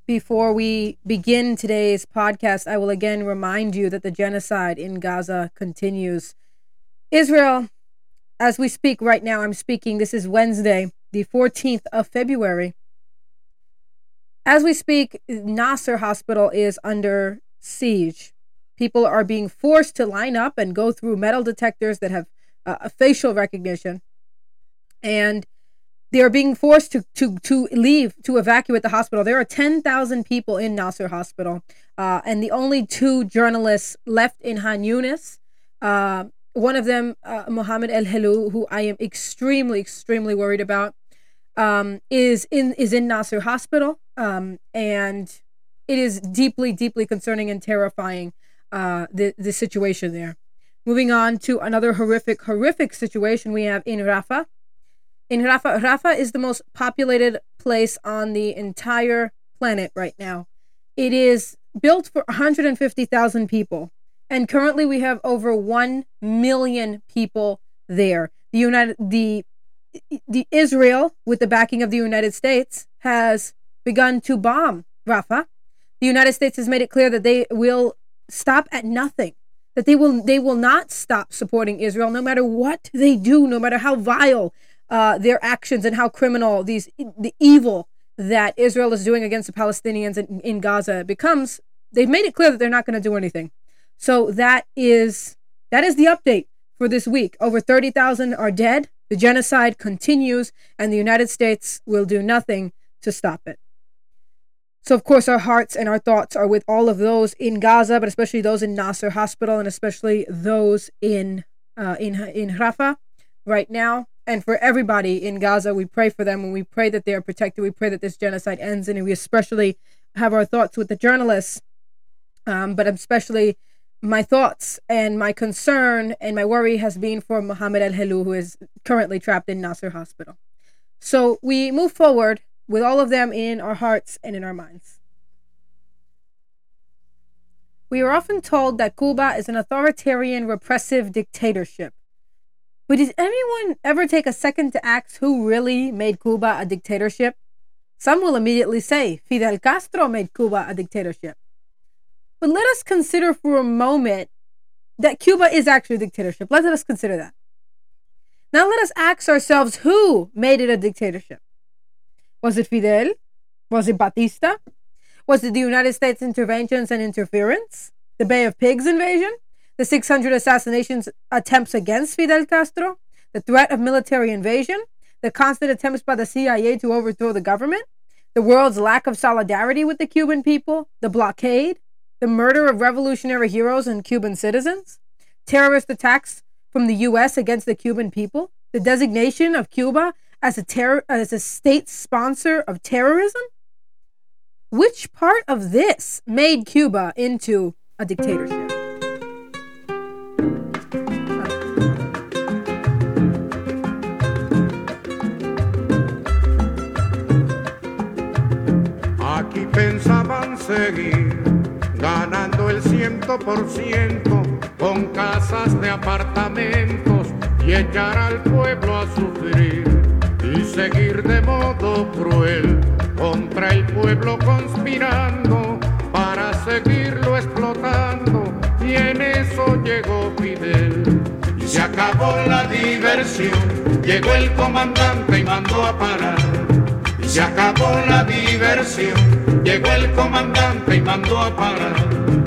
Before we begin today's podcast, I will again remind you that the genocide in Gaza continues. Israel, as we speak right now, this is Wednesday, the 14th of February. As we speak, Nasser Hospital is under siege. People are being forced to line up and go through metal detectors that have a facial recognition. And they are being forced to leave, to evacuate the hospital. There are 10,000 people in Nasser Hospital, and the only two journalists left in Han Yunis. One of them, Mohammed El Helou, who I am extremely, extremely worried about, is in Nasser Hospital, and it is deeply, deeply concerning and terrifying. The situation there. Moving on to another horrific situation we have in Rafah. Rafah is the most populated place on the entire planet right now. It is built for 150,000 people, and currently we have over 1 million people there. The Israel, with the backing of the United States, has begun to bomb Rafah. The United States has made it clear that they will stop at nothing, that they will not stop supporting Israel, no matter what they do, no matter how vile their actions and how criminal the evil that Israel is doing against the Palestinians in Gaza becomes. They've made it clear that they're not going to do anything. So that is the update for this week. Over 30,000 are dead. The genocide continues, and the United States will do nothing to stop it. So, of course, our hearts and our thoughts are with all of those in Gaza, but especially those in Nasser Hospital, and especially those in Rafah right now. And for everybody in Gaza, we pray for them, and we pray that they are protected. We pray that this genocide ends, and we especially have our thoughts with the journalists, but especially my thoughts and my concern and my worry has been for Mohammed El Helou, who is currently trapped in Nasser Hospital. So we move forward with all of them in our hearts and in our minds. We are often told that Cuba is an authoritarian, repressive dictatorship. But did anyone ever take a second to ask who really made Cuba a dictatorship? Some will immediately say Fidel Castro made Cuba a dictatorship. But let us consider for a moment that Cuba is actually a dictatorship. Let us consider that. Now let us ask ourselves, who made it a dictatorship? Was it Fidel? Was it Batista? Was it the United States interventions and interference? The Bay of Pigs invasion? The 600 assassinations attempts against Fidel Castro? The threat of military invasion? The constant attempts by the CIA to overthrow the government? The world's lack of solidarity with the Cuban people? The blockade? The murder of revolutionary heroes and Cuban citizens? Terrorist attacks from the U.S. against the Cuban people? The designation of Cuba as a state sponsor of terrorism? Which part of this made Cuba into a dictatorship? Aquí pensaban seguir ganando el 100% con casas de apartamentos y echar al pueblo a sufrir y seguir de modo cruel contra el pueblo conspirando para seguirlo explotando, y en eso llegó Fidel y se acabó la diversión. Llegó el comandante y mandó a parar. Y se acabó la diversión, llegó el comandante y mandó a parar.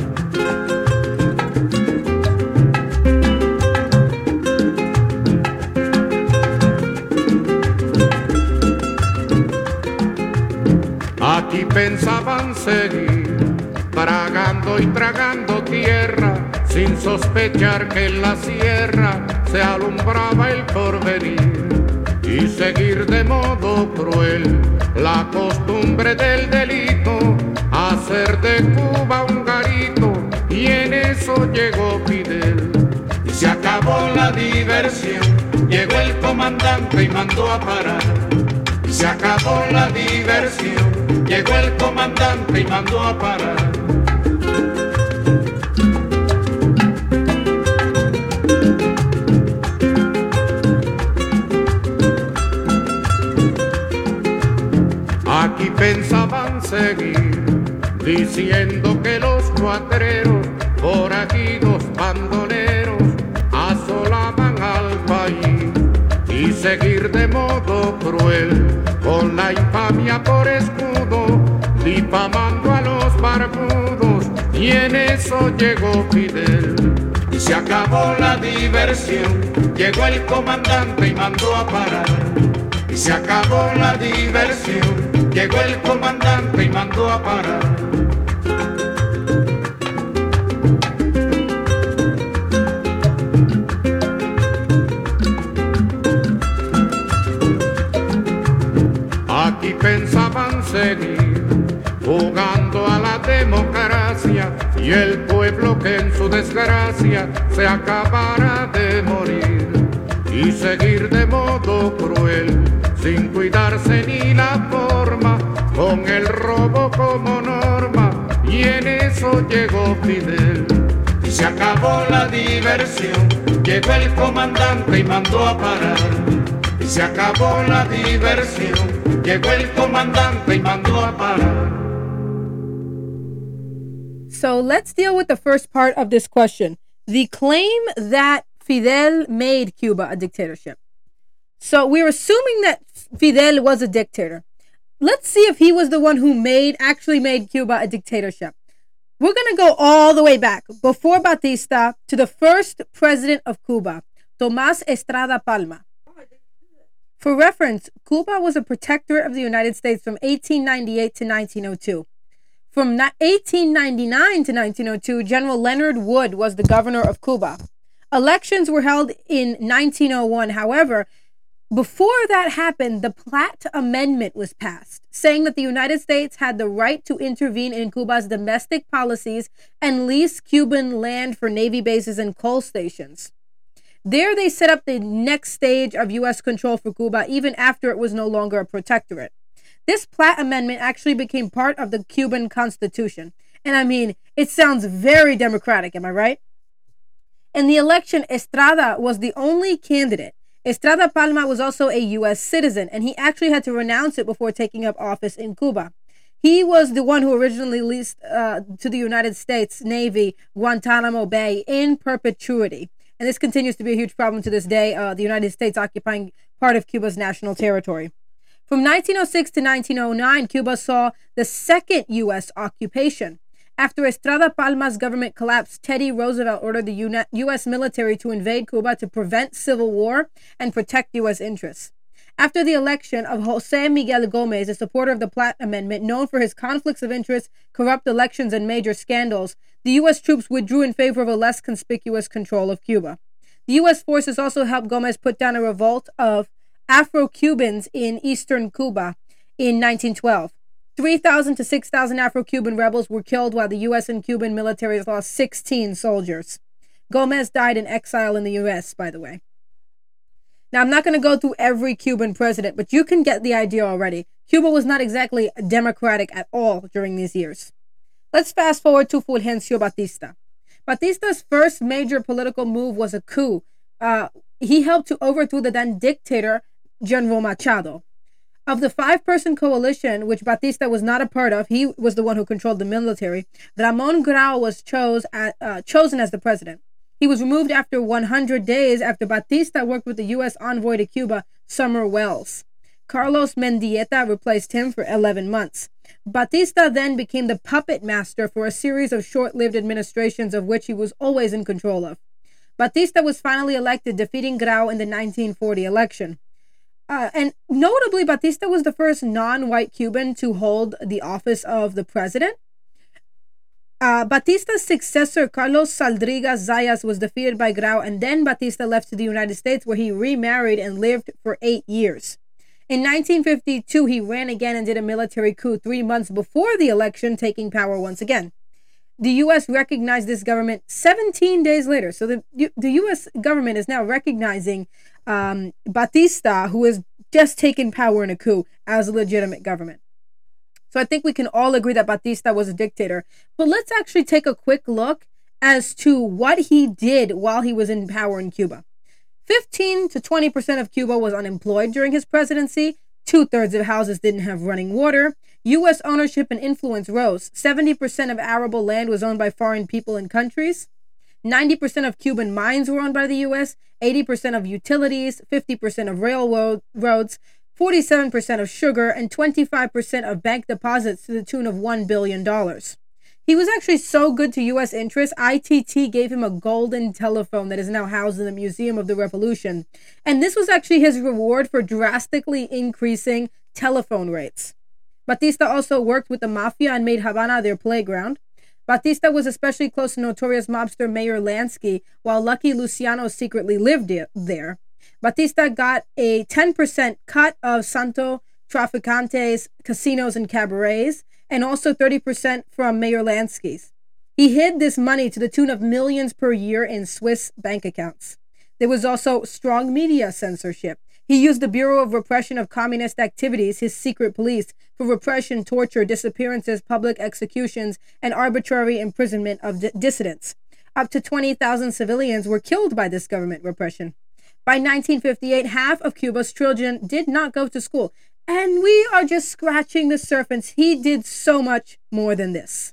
Aquí pensaban seguir, tragando y tragando tierra, sin sospechar que en la sierra se alumbraba el porvenir. Y seguir de modo cruel la costumbre del delito, hacer de Cuba un garito, y en eso llegó Fidel. Y se acabó la diversión, llegó el comandante y mandó a parar. Y se acabó la diversión, llegó el comandante y mandó a parar. Aquí pensaban seguir diciendo que los cuatreros, forajidos bandoleros, asolaban al país y seguir de modo cruel con la infamia por escudo, difamando a los barbudos, y en eso llegó Fidel. Y se acabó la diversión, llegó el comandante y mandó a parar. Y se acabó la diversión, llegó el comandante y mandó a parar. Aquí pensaban seguir jugando a la democracia y el pueblo que en su desgracia se acabara de morir y seguir de modo cruel sin cuidarse ni la forma con el robo como norma, y en eso llegó Fidel. Y se acabó la diversión, llegó el comandante y mandó a parar. Y se acabó la diversión, llegó el comandante y mandó a parar. So let's deal with the first part of this question. The claim that Fidel made Cuba a dictatorship. So we're assuming that Fidel was a dictator. Let's see if he was the one who actually made Cuba a dictatorship. We're going to go all the way back, before Batista, to the first president of Cuba, Tomás Estrada Palma. For reference, Cuba was a protectorate of the United States from 1898 to 1902. From 1899 to 1902, General Leonard Wood was the governor of Cuba. Elections were held in 1901. However, before that happened, the Platt Amendment was passed, saying that the United States had the right to intervene in Cuba's domestic policies and lease Cuban land for Navy bases and coal stations. There, they set up the next stage of U.S. control for Cuba, even after it was no longer a protectorate. This Platt Amendment actually became part of the Cuban Constitution. And I mean, it sounds very democratic, am I right? In the election, Estrada was the only candidate. Estrada Palma was also a U.S. citizen, and he actually had to renounce it before taking up office in Cuba. He was the one who originally leased to the United States Navy Guantanamo Bay in perpetuity. And this continues to be a huge problem to this day, the United States occupying part of Cuba's national territory. From 1906 to 1909, Cuba saw the second U.S. occupation. After Estrada Palma's government collapsed, Teddy Roosevelt ordered the U.S. military to invade Cuba to prevent civil war and protect U.S. interests. After the election of José Miguel Gómez, a supporter of the Platt Amendment, known for his conflicts of interest, corrupt elections, and major scandals, the U.S. troops withdrew in favor of a less conspicuous control of Cuba. The U.S. forces also helped Gómez put down a revolt of Afro-Cubans in eastern Cuba in 1912. 3,000 to 6,000 Afro-Cuban rebels were killed, while the U.S. and Cuban militaries lost 16 soldiers. Gómez died in exile in the U.S., by the way. Now, I'm not going to go through every Cuban president, but you can get the idea already. Cuba was not exactly democratic at all during these years. Let's fast forward to Fulgencio Batista. Batista's first major political move was a coup. He helped to overthrow the then dictator, General Machado. Of the 5-person coalition, which Batista was not a part of, he was the one who controlled the military, Ramon Grau was chosen as the president. He was removed after 100 days after Batista worked with the U.S. envoy to Cuba, Summer Wells. Carlos Mendieta replaced him for 11 months. Batista then became the puppet master for a series of short-lived administrations of which he was always in control of. Batista was finally elected, defeating Grau in the 1940 election. And notably, Batista was the first non-white Cuban to hold the office of the president. Batista's successor, Carlos Saldrigas Zayas, was defeated by Grau, and then Batista left to the United States, where he remarried and lived for 8 years. In 1952, he ran again and did a military coup 3 months before the election, taking power once again. The U.S. recognized this government 17 days later. So the U.S. government is now recognizing Batista, who has just taken power in a coup, as a legitimate government. So I think we can all agree that Batista was a dictator. But let's actually take a quick look as to what he did while he was in power in Cuba. 15 to 20% of Cuba was unemployed during his presidency. 2/3 of houses didn't have running water. U.S. ownership and influence rose. 70% of arable land was owned by foreign people and countries. 90% of Cuban mines were owned by the U.S., 80% of utilities, 50% of railroads, 47% of sugar, and 25% of bank deposits to the tune of $1 billion. He was actually so good to U.S. interests, ITT gave him a golden telephone that is now housed in the Museum of the Revolution. And this was actually his reward for drastically increasing telephone rates. Batista also worked with the mafia and made Havana their playground. Batista was especially close to notorious mobster Meyer Lansky, while Lucky Luciano secretly lived there. Batista got a 10% cut of Santo Traficante's casinos and cabarets, and also 30% from Meyer Lansky's. He hid this money to the tune of millions per year in Swiss bank accounts. There was also strong media censorship. He used the Bureau of Repression of Communist Activities, his secret police, for repression, torture, disappearances, public executions, and arbitrary imprisonment of dissidents. Up to 20,000 civilians were killed by this government repression. By 1958, half of Cuba's children did not go to school. And we are just scratching the surface. He did so much more than this.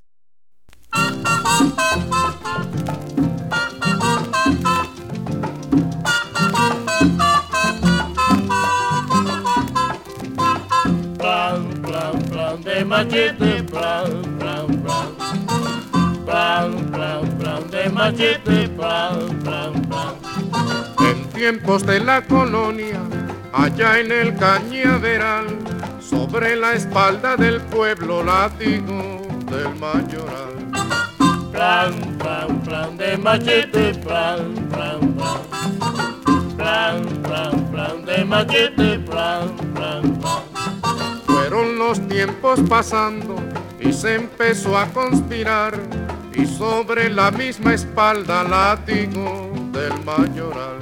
Plan, plan, plan de machete, plan, plan, plan. Plan, plan, plan de machete, plan, plan, plan. En tiempos de la colonia, allá en el cañaveral, sobre la espalda del pueblo látigo del mayoral. Plan, plan, plan de machete, plan, plan, plan. Plan, plan, plan de machete, plan, plan, plan. Fueron los tiempos pasando y se empezó a conspirar, y sobre la misma espalda látigo del mayoral.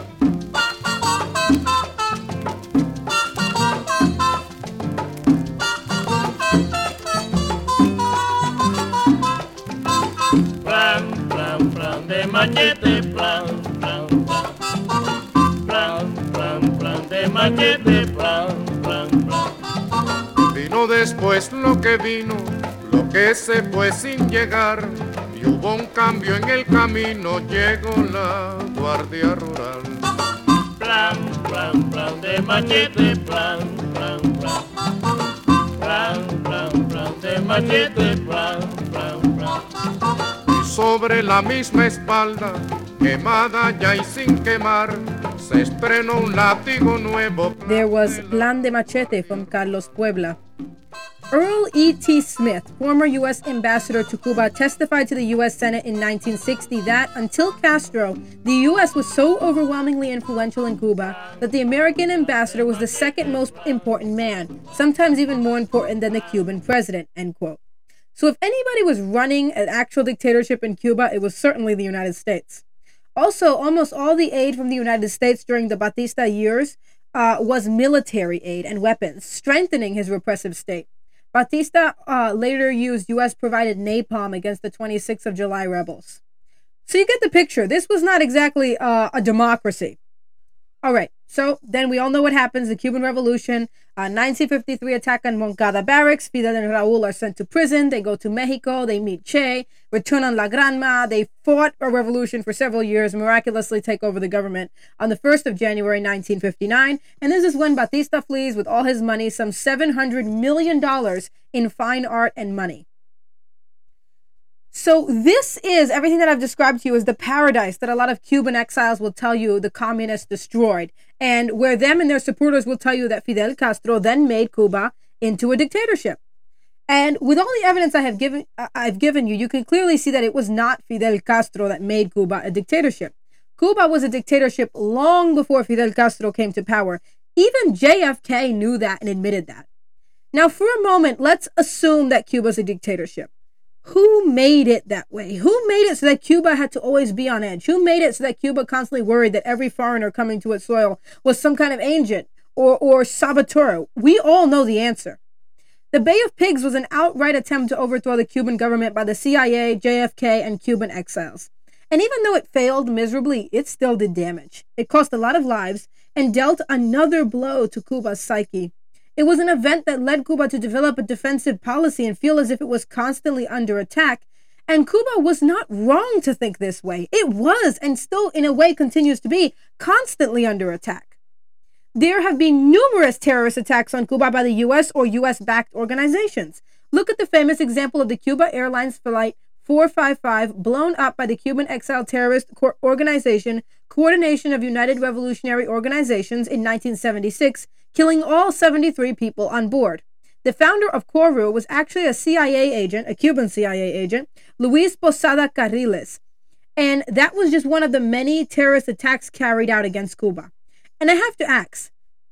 Plan, plan, plan de machete, plan, plan, plan. Plan, plan, plan de machete, plan, plan, plan. Vino después lo que vino, lo que se fue sin llegar, y hubo un cambio en el camino, llegó la Guardia Rural. Plan, plan, plan de machete, plan, plan, plan. Plan, plan, plan de machete, plan, plan, plan. Y sobre la misma espalda, quemada ya y sin quemar, se estrenó un látigo nuevo. There was Plan de Machete from Carlos Puebla. Earl E.T. Smith, former U.S. ambassador to Cuba, testified to the U.S. Senate in 1960 that, until Castro, the U.S. was so overwhelmingly influential in Cuba that the American ambassador was the second most important man, sometimes even more important than the Cuban president, end quote. So if anybody was running an actual dictatorship in Cuba, it was certainly the United States. Also, almost all the aid from the United States during the Batista years was military aid and weapons, strengthening his repressive state. Batista later used U.S.-provided napalm against the 26th of July rebels. So you get the picture. This was not exactly a democracy. All right, so then we all know what happens. The Cuban Revolution, 1953 attack on Moncada Barracks. Fidel and Raul are sent to prison. They go to Mexico. They meet Che. Return on La Granma. They fought a revolution for several years, miraculously take over the government on the 1st of January, 1959. And this is when Batista flees with all his money, some $700 million in fine art and money. So this is everything that I've described to you as the paradise that a lot of Cuban exiles will tell you the communists destroyed, and where them and their supporters will tell you that Fidel Castro then made Cuba into a dictatorship. And with all the evidence I've given you, you can clearly see that it was not Fidel Castro that made Cuba a dictatorship. Cuba was a dictatorship long before Fidel Castro came to power. Even JFK knew that and admitted that. Now, for a moment, let's assume that Cuba's a dictatorship. Who made it that way? Who made it so that Cuba had to always be on edge? Who made it so that Cuba constantly worried that every foreigner coming to its soil was some kind of agent or saboteur? We all know the answer. The Bay of Pigs was an outright attempt to overthrow the Cuban government by the CIA, JFK, and Cuban exiles. And even though it failed miserably, it still did damage. It cost a lot of lives and dealt another blow to Cuba's psyche. It was an event that led Cuba to develop a defensive policy and feel as if it was constantly under attack. And Cuba was not wrong to think this way. It was, and still in a way continues to be, constantly under attack. There have been numerous terrorist attacks on Cuba by the U.S. or U.S.-backed organizations. Look at the famous example of the Cuba Airlines Flight 455 blown up by the Cuban exile terrorist organization Coordination of United Revolutionary Organizations in 1976, killing all 73 people on board. The founder of CORU was actually a CIA agent, a Cuban CIA agent, Luis Posada Carriles. And that was just one of the many terrorist attacks carried out against Cuba. And I have to ask,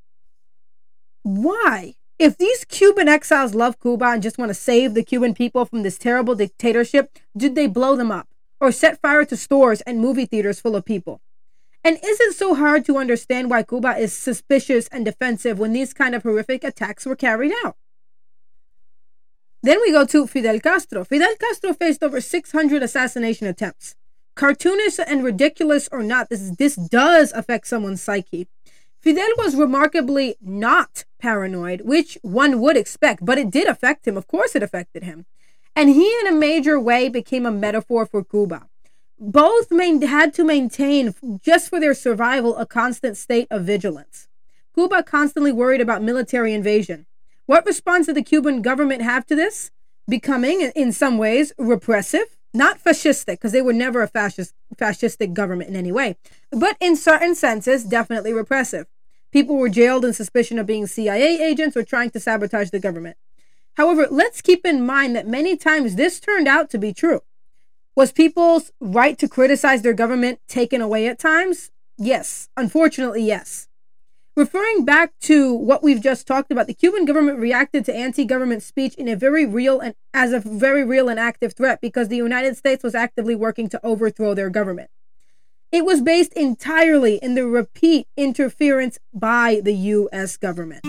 why? If these Cuban exiles love Cuba and just want to save the Cuban people from this terrible dictatorship, did they blow them up or set fire to stores and movie theaters full of people? And is it so hard to understand why Cuba is suspicious and defensive when these kind of horrific attacks were carried out? Then we go to Fidel Castro. Fidel Castro faced over 600 assassination attempts. Cartoonish and ridiculous or not, this does affect someone's psyche. Fidel was remarkably not paranoid, which one would expect, but it did affect him. Of course it affected him. And he, in a major way, became a metaphor for Cuba. Both had to maintain, just for their survival, a constant state of vigilance. Cuba constantly worried about military invasion. What response did the Cuban government have to this? Becoming, in some ways, repressive, not fascistic, because they were never a fascistic government in any way, but in certain senses, definitely repressive. People were jailed in suspicion of being CIA agents or trying to sabotage the government. However, let's keep in mind that many times this turned out to be true. Was people's right to criticize their government taken away at times? Yes. Unfortunately, yes. Referring back to what we've just talked about, the Cuban government reacted to anti-government speech in a very real and active threat because the United States was actively working to overthrow their government. It was based entirely in the repeat interference by the U.S. government.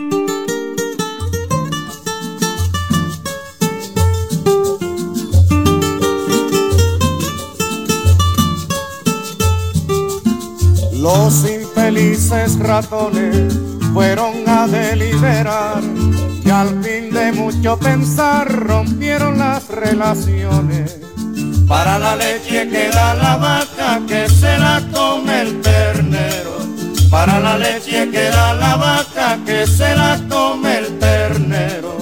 Los infelices ratones fueron a deliberar y al fin de mucho pensar rompieron las relaciones. Para la leche que da la vaca que se la come el ternero. Para la leche que da la vaca que se la come el ternero.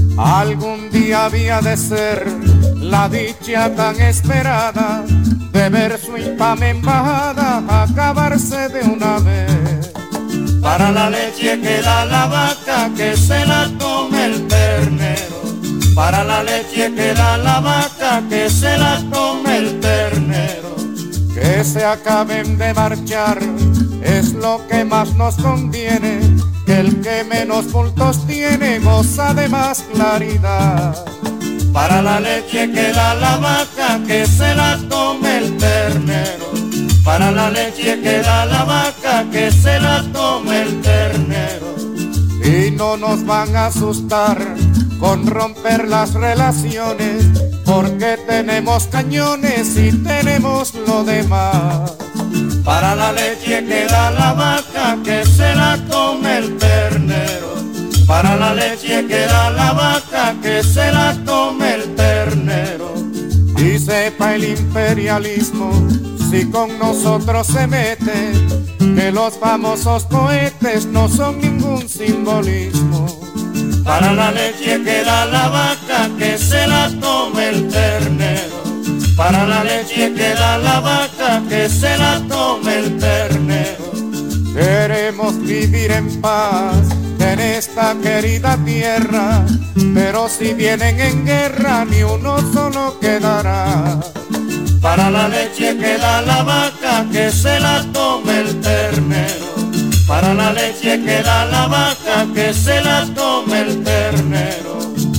Algún día había de ser la dicha tan esperada de ver su infame embajada acabarse de una vez. Para la leche que da la vaca que se la come el ternero. Para la leche que da la vaca que se la come el ternero. Que se acaben de marchar es lo que más nos conviene, que el que menos puntos tiene goza de más claridad. Para la leche que da la vaca que se la come el ternero. Para la leche que da la vaca que se la come el ternero. Y no nos van a asustar con romper las relaciones, porque tenemos cañones y tenemos lo demás. Para la leche que da la vaca que se la come el ternero. Para la leche que da la vaca que se la come el ternero. Y sepa el imperialismo si con nosotros se mete, que los famosos cohetes no son ningún simbolismo. Para la leche que da la vaca que se la come el ternero. Para la leche que da la vaca que se la come el ternero. Queremos vivir en paz en esta querida tierra, pero si vienen en guerra ni uno solo quedará. Para la leche que da la vaca que se la come el ternero. Para la leche que da la vaca que se la come el ternero.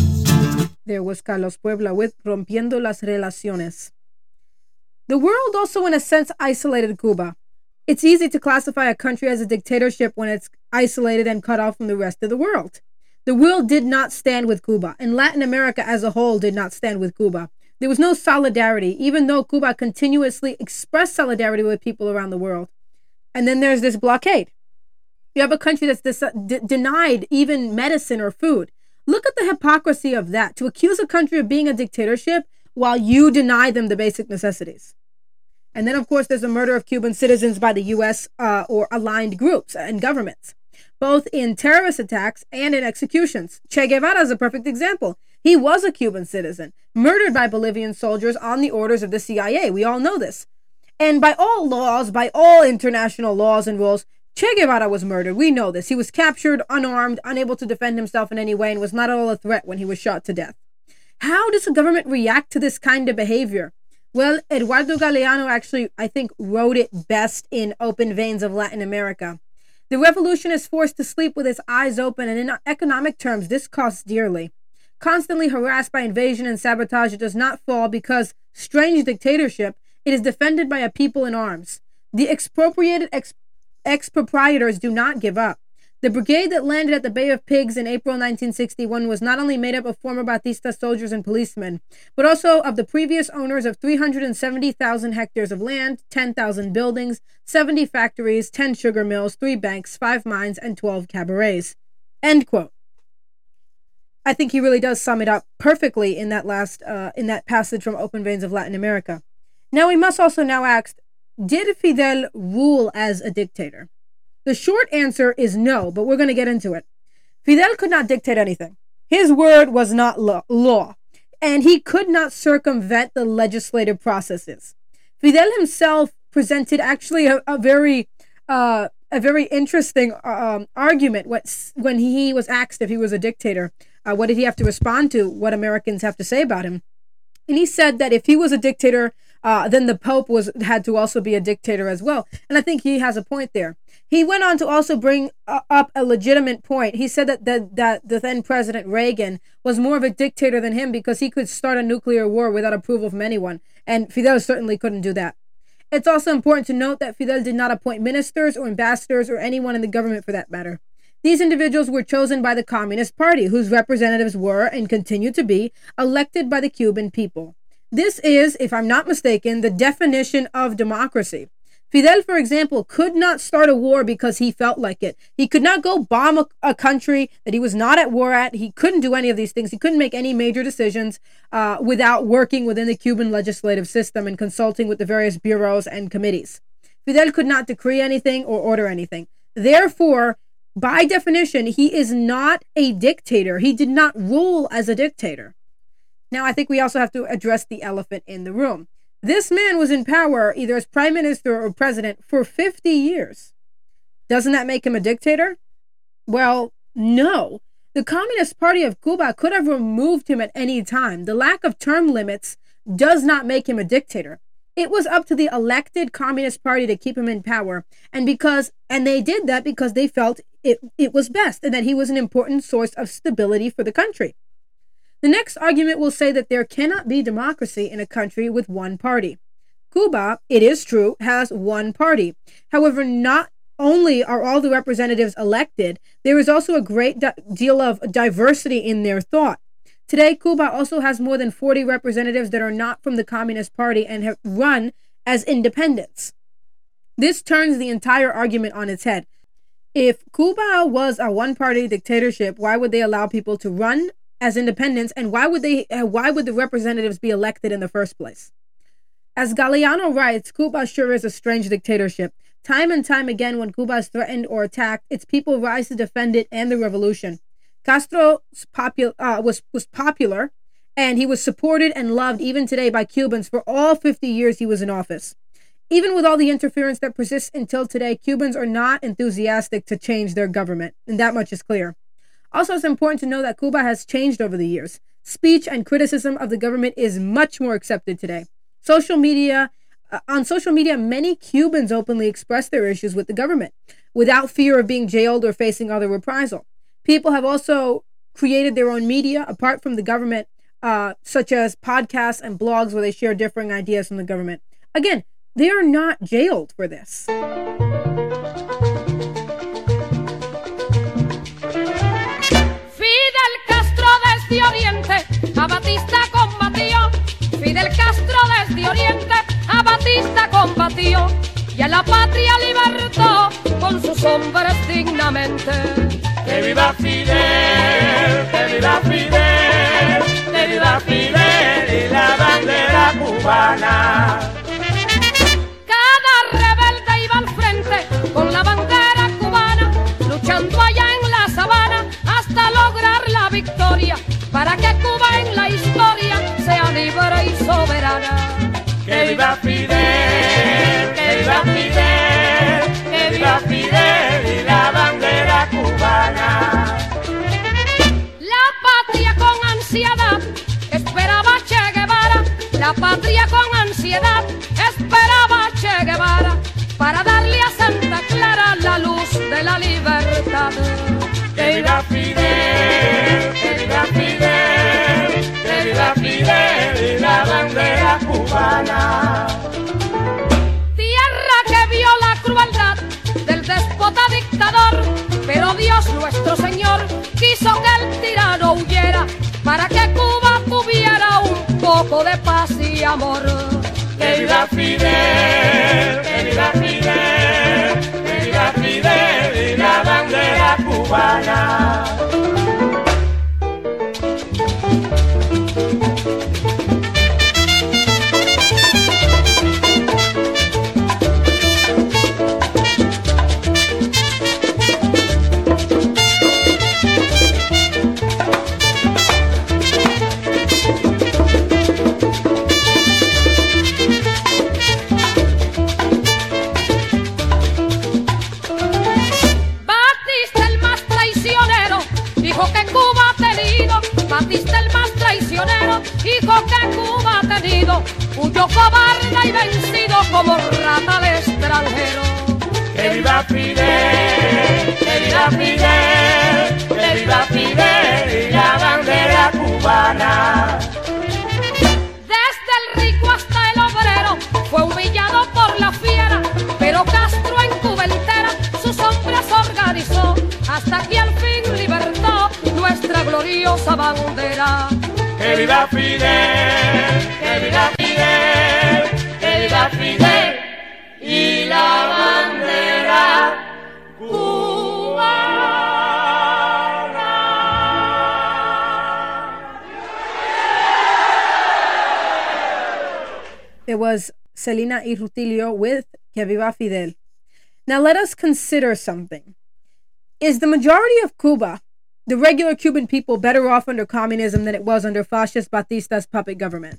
There was Carlos Puebla with Rompiendo las Relaciones. The world also in a sense isolated Cuba. It's easy to classify a country as a dictatorship when it's isolated and cut off from the rest of the world. The world did not stand with Cuba, and Latin America as a whole did not stand with Cuba. There was no solidarity, even though Cuba continuously expressed solidarity with people around the world. And then there's this blockade. You have a country that's denied even medicine or food. Look at the hypocrisy of that, to accuse a country of being a dictatorship while you deny them the basic necessities. And then, of course, there's the murder of Cuban citizens by the U.S. Or aligned groups and governments, both in terrorist attacks and in executions. Che Guevara is a perfect example. He was a Cuban citizen, murdered by Bolivian soldiers on the orders of the CIA. We all know this. And by all laws, by all international laws and rules, Che Guevara was murdered. We know this. He was captured, unarmed, unable to defend himself in any way, and was not at all a threat when he was shot to death. How does the government react to this kind of behavior? Well, Eduardo Galeano actually, I think, wrote it best in Open Veins of Latin America. The revolution is forced to sleep with its eyes open, and in economic terms, this costs dearly. Constantly harassed by invasion and sabotage, it does not fall because, strange dictatorship, it is defended by a people in arms. The expropriated ex-proprietors do not give up. The brigade that landed at the Bay of Pigs in April 1961 was not only made up of former Batista soldiers and policemen, but also of the previous owners of 370,000 hectares of land, 10,000 buildings, 70 factories, 10 sugar mills, 3 banks, 5 mines, and 12 cabarets. End quote. I think he really does sum it up perfectly in that passage from Open Veins of Latin America. Now we must also now ask, did Fidel rule as a dictator? The short answer is no, but we're going to get into it. Fidel could not dictate anything. His word was not law, and he could not circumvent the legislative processes. Fidel himself presented actually a very interesting argument when he was asked if he was a dictator. What did he have to respond to? What Americans have to say about him? And he said that if he was a dictator, then the Pope had to also be a dictator as well. And I think he has a point there. He went on to also bring up a legitimate point. He said that the then President Reagan was more of a dictator than him because he could start a nuclear war without approval from anyone. And Fidel certainly couldn't do that. It's also important to note that Fidel did not appoint ministers or ambassadors or anyone in the government for that matter. These individuals were chosen by the Communist Party, whose representatives were and continue to be elected by the Cuban people. This is, if I'm not mistaken, the definition of democracy. Fidel, for example, could not start a war because he felt like it. He could not go bomb a country that he was not at war at. He couldn't do any of these things. He couldn't make any major decisions without working within the Cuban legislative system and consulting with the various bureaus and committees. Fidel could not decree anything or order anything. Therefore, by definition, he is not a dictator. He did not rule as a dictator. Now, I think we also have to address the elephant in the room. This man was in power, either as prime minister or president, for 50 years. Doesn't that make him a dictator? Well, no. The Communist Party of Cuba could have removed him at any time. The lack of term limits does not make him a dictator. It was up to the elected Communist Party to keep him in power. And they did that because they felt it was best and that he was an important source of stability for the country. The next argument will say that there cannot be democracy in a country with one party. Cuba, it is true, has one party. However, not only are all the representatives elected, there is also a great deal of diversity in their thought. Today, Cuba also has more than 40 representatives that are not from the Communist Party and have run as independents. This turns the entire argument on its head. If Cuba was a one-party dictatorship, why would they allow people to run as independents, and why would the representatives be elected in the first place? As Galeano writes, Cuba sure is a strange dictatorship. Time and time again, when Cuba is threatened or attacked, its people rise to defend it and the revolution. Castro was popular, and he was supported and loved even today by Cubans for all 50 years he was in office. Even with all the interference that persists until today, Cubans are not enthusiastic to change their government, and that much is clear. Also, it's important to know that Cuba has changed over the years. Speech and criticism of the government is much more accepted today. On social media, many Cubans openly express their issues with the government without fear of being jailed or facing other reprisal. People have also created their own media apart from the government, such as podcasts and blogs where they share differing ideas from the government. Again, they are not jailed for this. Oriente, a Batista combatió. Fidel Castro desde Oriente, a Batista combatió. Y a la patria libertó. con sus hombres dignamente. ¡Que viva Fidel! ¡Que viva Fidel! ¡Que viva Fidel y la bandera cubana! Cada rebelde iba al frente con la bandera cubana, luchando allá en la sabana hasta lograr la victoria, para que Cuba en la historia sea libre y soberana. ¡Que viva Fidel! ¡Que viva Fidel! ¡Que viva Fidel y la bandera cubana! La patria con ansiedad esperaba Che Guevara, la patria con ansiedad esperaba Che Guevara, para darle a Santa Clara la luz de la libertad. ¡Que viva Fidel! ¡Que viva Fidel! ¡Que viva Fidel y la bandera cubana! Tierra que vio la crueldad del déspota dictador, pero Dios nuestro Señor quiso que el tirano huyera, para que Cuba tuviera un poco de paz y amor. ¡Que viva Fidel! ¡Que viva Fidel! ¡Que viva Fidel y la bandera cubana! Hijo que Cuba ha tenido, huyó cobarde y vencido como rata al extranjero. ¡Que viva Fidel! ¡Que viva Fidel! ¡Que viva Fidel y la bandera cubana! Desde el rico hasta el obrero fue humillado por la fiera, pero Castro en Cuba entera sus hombres organizó, hasta que al fin libertó nuestra gloriosa bandera. ¡Que viva Fidel! ¡Que viva Fidel! ¡Que viva Fidel! Y la bandera cubana. It was Celina y Rutilio with Que Viva Fidel. Now let us consider something. Is the majority of Cuba, the regular Cuban people, better off under communism than it was under fascist Batista's puppet government?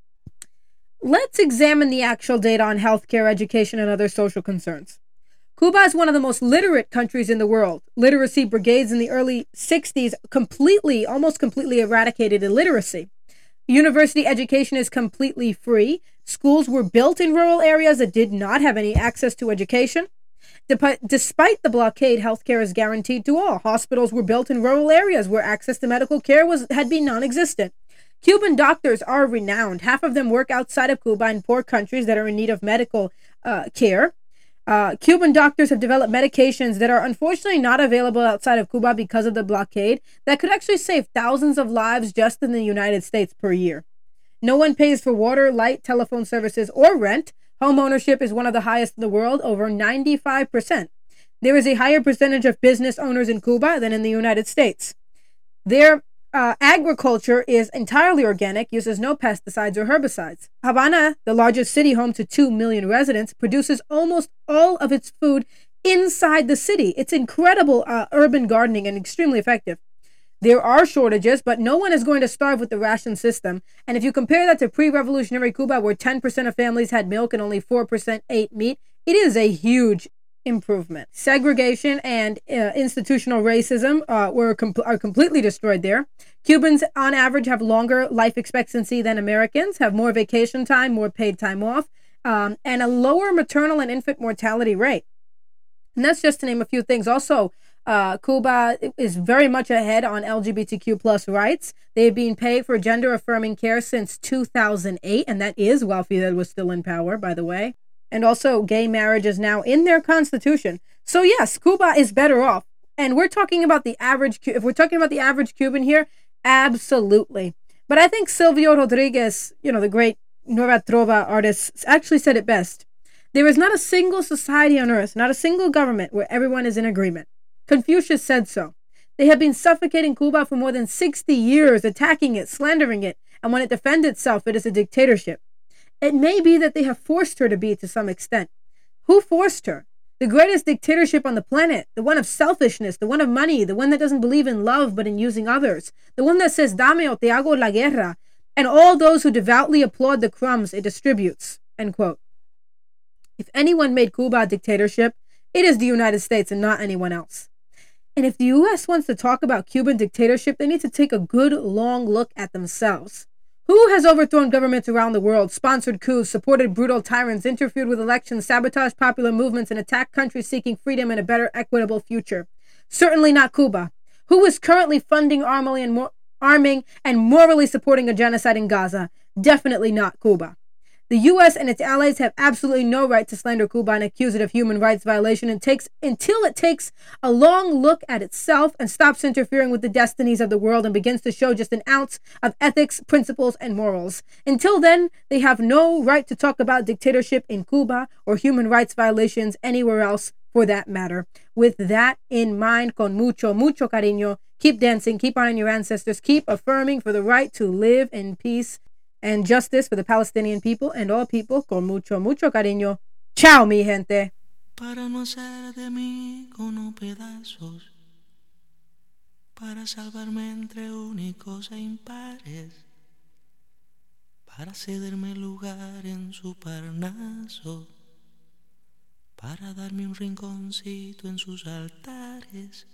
Let's examine the actual data on healthcare, education, and other social concerns. Cuba is one of the most literate countries in the world. Literacy brigades in the early 60s almost completely eradicated illiteracy. University education is completely free. Schools were built in rural areas that did not have any access to education. Despite the blockade, healthcare is guaranteed to all. Hospitals were built in rural areas where access to medical care had been non-existent. Cuban doctors are renowned. Half of them work outside of Cuba in poor countries that are in need of medical care. Cuban doctors have developed medications that are unfortunately not available outside of Cuba because of the blockade that could actually save thousands of lives just in the United States per year. No one pays for water, light, telephone services, or rent. Home ownership is one of the highest in the world, over 95%. There is a higher percentage of business owners in Cuba than in the United States. Their agriculture is entirely organic, uses no pesticides or herbicides. Havana, the largest city home to 2 million residents, produces almost all of its food inside the city. It's incredible urban gardening and extremely effective. There are shortages, but no one is going to starve with the ration system. And if you compare that to pre-revolutionary Cuba, where 10% of families had milk and only 4% ate meat, it is a huge improvement. Segregation and institutional racism are completely destroyed there. Cubans, on average, have longer life expectancy than Americans, have more vacation time, more paid time off, and a lower maternal and infant mortality rate. And that's just to name a few things. Also, Cuba is very much ahead on LGBTQ plus rights. They've been paid for gender-affirming care since 2008, and that is while Fidel was still in power, by the way. And also, gay marriage is now in their constitution. So yes, Cuba is better off. And we're talking about the average, if we're talking about the average Cuban here, absolutely. But I think Silvio Rodriguez, the great Nueva Trova artist, actually said it best. There is not a single society on earth, not a single government where everyone is in agreement. Confucius said so. They have been suffocating Cuba for more than 60 years, attacking it, slandering it, and when it defends itself, it is a dictatorship. It may be that they have forced her to be to some extent. Who forced her? The greatest dictatorship on the planet, the one of selfishness, the one of money, the one that doesn't believe in love but in using others, the one that says, dame o te hago la guerra, and all those who devoutly applaud the crumbs it distributes, end quote. If anyone made Cuba a dictatorship, it is the United States and not anyone else. And if the U.S. wants to talk about Cuban dictatorship, they need to take a good, long look at themselves. Who has overthrown governments around the world, sponsored coups, supported brutal tyrants, interfered with elections, sabotaged popular movements, and attacked countries seeking freedom and a better, equitable future? Certainly not Cuba. Who is currently funding, arming, and morally supporting a genocide in Gaza? Definitely not Cuba. The U.S. and its allies have absolutely no right to slander Cuba and accuse it of human rights violation until it takes a long look at itself and stops interfering with the destinies of the world and begins to show just an ounce of ethics, principles, and morals. Until then, they have no right to talk about dictatorship in Cuba or human rights violations anywhere else for that matter. With that in mind, con mucho, mucho cariño, keep dancing, keep honoring your ancestors, keep affirming for the right to live in peace and justice for the Palestinian people and all people, con mucho, mucho cariño. Chao, mi gente. Para no hacer de mí cono pedazos, para salvarme entre únicos e impares, para cederme lugar en su Parnaso, para darme un rinconcito en sus altares.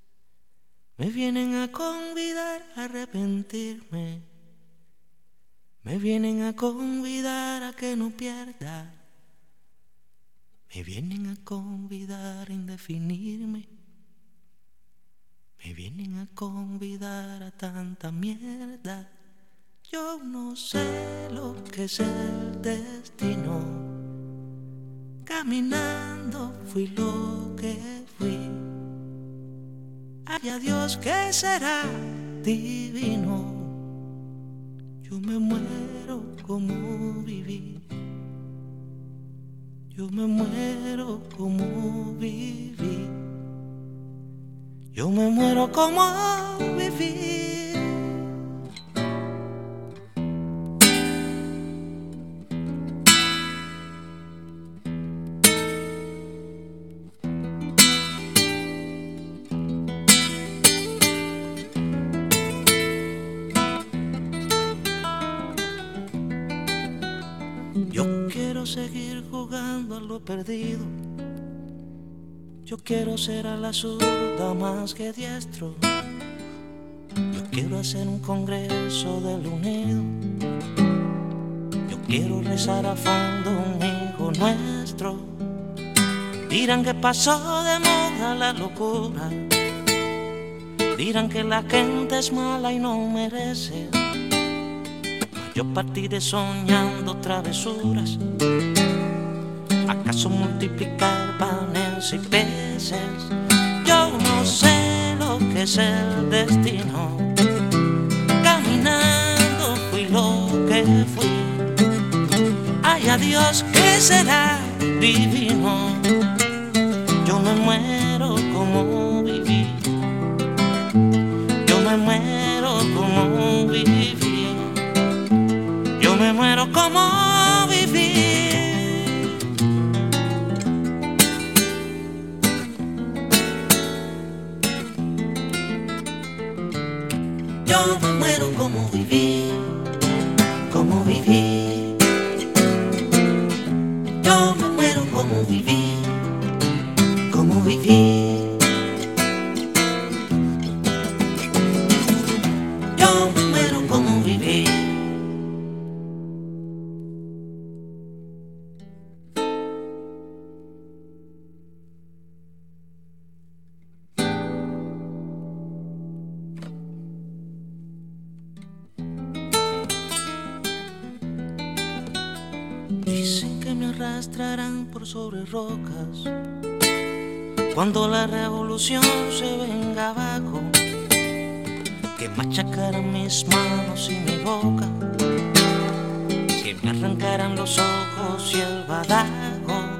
Me vienen a convidar a arrepentirme, me vienen a convidar a que no pierda, me vienen a convidar a indefinirme, me vienen a convidar a tanta mierda. Yo no sé lo que es el destino, caminando fui lo que fui. Ay, adiós, que será divino. Yo me muero como viví, yo me muero como viví, yo me muero como viví. Seguir jugando a lo perdido. Yo quiero ser a la zurda más que diestro. Yo quiero hacer un congreso del unido. Yo quiero rezar a fondo un hijo nuestro. Dirán que pasó de moda la locura. Dirán que la gente es mala y no merece. Yo partiré soñando travesuras. ¿Acaso multiplicar panes y peces? Yo no sé lo que es el destino. Caminando fui lo que fui. Ay, adiós, que será divino. Yo me muero como viví. Yo me muero como viví. Yo me muero como viví. Yo me muero como viví, como viví. Yo me muero como viví, como viví. Yo me muero como viví. Dicen que me arrastrarán por sobre rocas cuando la revolución se venga abajo, que machacarán mis manos y mi boca, que me arrancarán los ojos y el badajo.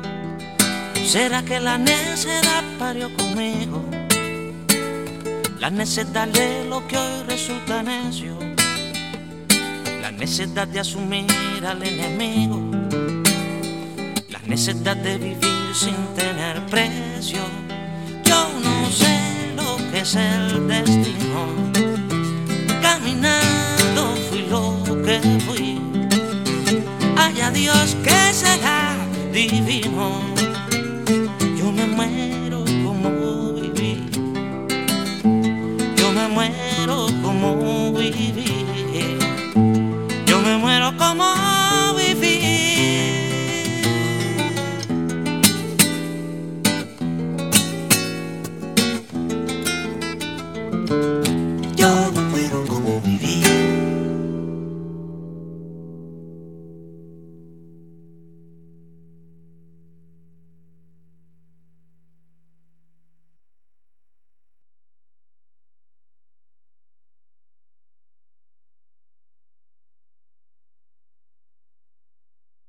¿Será que la necedad parió conmigo? La necedad de lo que hoy resulta necio, la necedad de asumir al enemigo, la necedad de vivir sin tener precio. Yo no sé lo que es el destino, caminando fui lo que fui. Haya Dios que será divino.